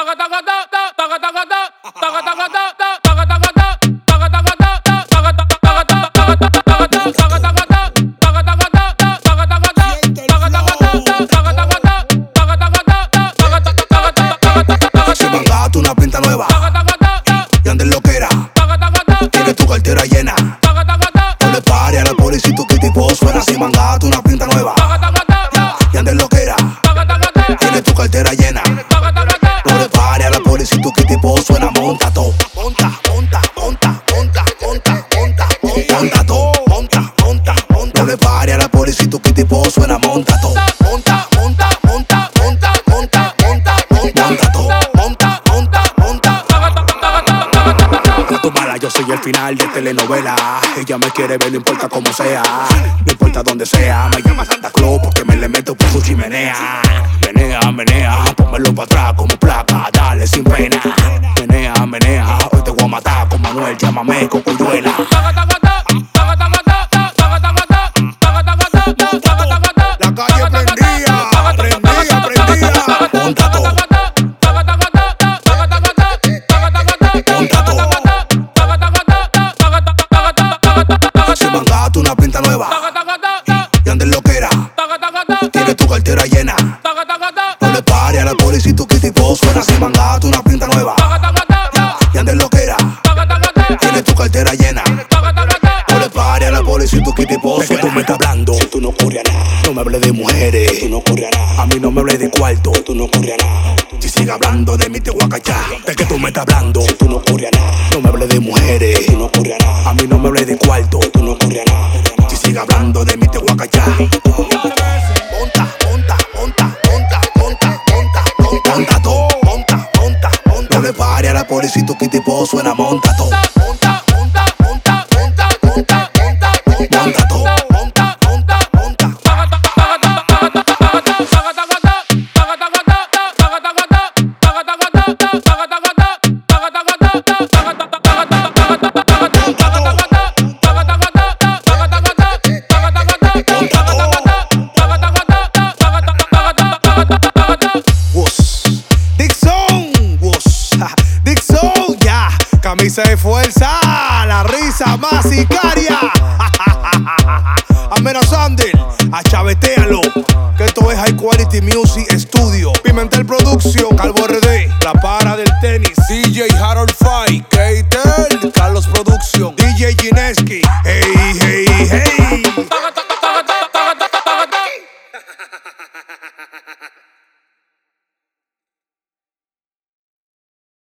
Una pinta nueva y andes loquera, tienes tu cartera llena. No le pare a la policía, tu tipo suena así. Mangato, una pinta nueva y andes loquera, tienes tu cartera llena. No le pare a la policía, tu tipo suena. Monta todo, monta, monta, monta, monta, monta, monta, monta todo, monta, monta, monta. No le pare a la policía, tu tipo suena. Monta todo, monta, monta, monta, monta, monta, monta, monta todo. Yo soy el final de telenovela. Ella me quiere ver, no importa cómo sea, no importa dónde sea. Me llama Santa Claus porque me le meto por su chimenea. Menea, menea, pónmelo para atrás como placa, dale sin pena. Menea, menea, hoy te voy a matar con Manuel, llámame Cocuyuela. La calle prendía, prendía, prendía. Monta todo, una pinta nueva y andes loquera, tienes tu cartera llena. No le pare a la policía, tu tipo suena así. Mangato, una pinta nueva y andes loquera, tienes tu cartera llena. No le pare a la policía, tu tipo suena. Es que tú me estás hablando, si tú no ocurre a nada. No me hables de mujeres, si tú no ocurre a nada. A mí no me hables de cuarto, si tú no ocurre a nada. Si sigue hablando de mí te voy a cachar. De que tú me estás hablando, si tú no ocurre a nada. No me hables de mujeres, si tú no ocurre a nada. A mí no me hables de cuarto, si tú no ocurre a nada. Si sigue hablando de mí te voy a cachar. Monta, monta, monta, monta, monta, monta, monta, monta todo, monta, monta, monta. No le pare a la policía, tu tipo suena. Monta todo, monta, monta, monta, monta, monta, monta, monta todo, monta, monta, monta. Camisa de fuerza, la risa más sicaria. Amenazando, achavetealo. Que esto es High Quality Music Studio. Pimentel Production, Calvo RD, La Para del Tenis, DJ Harold Fay, Keitel, Carlos Production, DJ Gineski.